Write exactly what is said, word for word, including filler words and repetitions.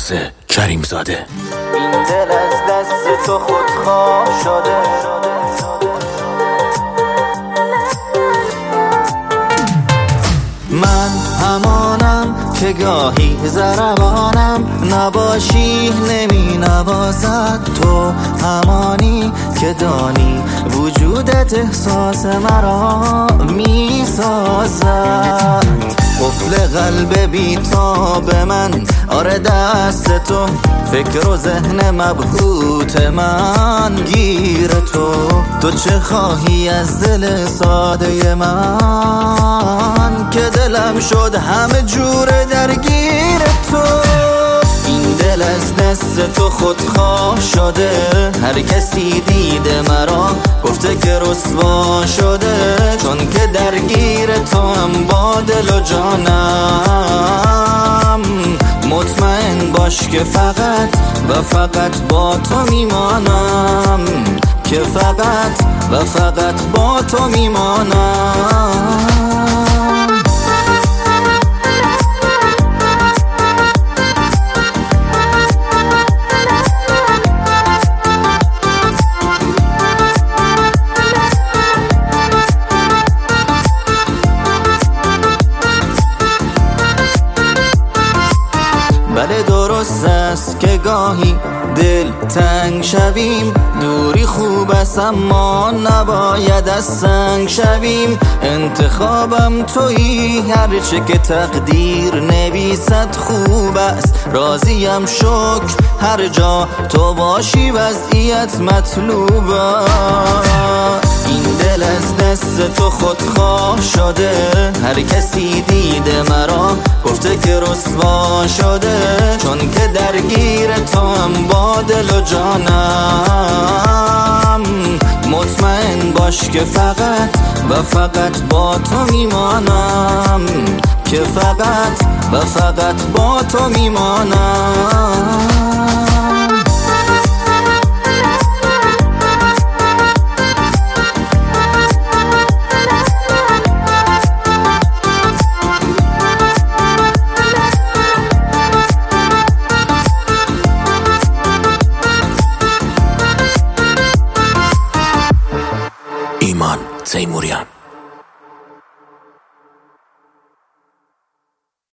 عباس کریم زاده. این دل از دست تو خودخواه شده، من همانم که گاهی ضربانم نباشی نمی نوازد، تو همانی که دانی وجودت احساس مرا می سازد. قفل قلب بی‌تاب من، آره دست تو، فکر و ذهن مبهوت من گیر تو. تو چه خواهی از دل ساده من که دلم شد همه جور درگیر تو. این دل از دست تو خودخواه شده، هر کسی دیده مرا گفته که رسوا شده، چون که درگیر تو هم با دل و جانم. مطمئن باش که فقط و فقط با تو میمانم، که فقط و فقط با تو میمانم. بله درست است که گاهی دل تنگ شویم، دوری خوب است اما نباید از سنگ شویم. انتخابم تویی، هرچه که تقدیر نویسد خوب است. راضیم شکر هر جا تو باشی، وضعیت مطلوب است. این دل از دست تو خودخواه شده، هر کسی دیده مرا گفته که رسوا شده، چون که درگیر تو هم با دل و جانم. مطمئن باش که فقط و فقط با تو میمانم، که فقط و فقط با تو میمانم. ایمان تیموریان.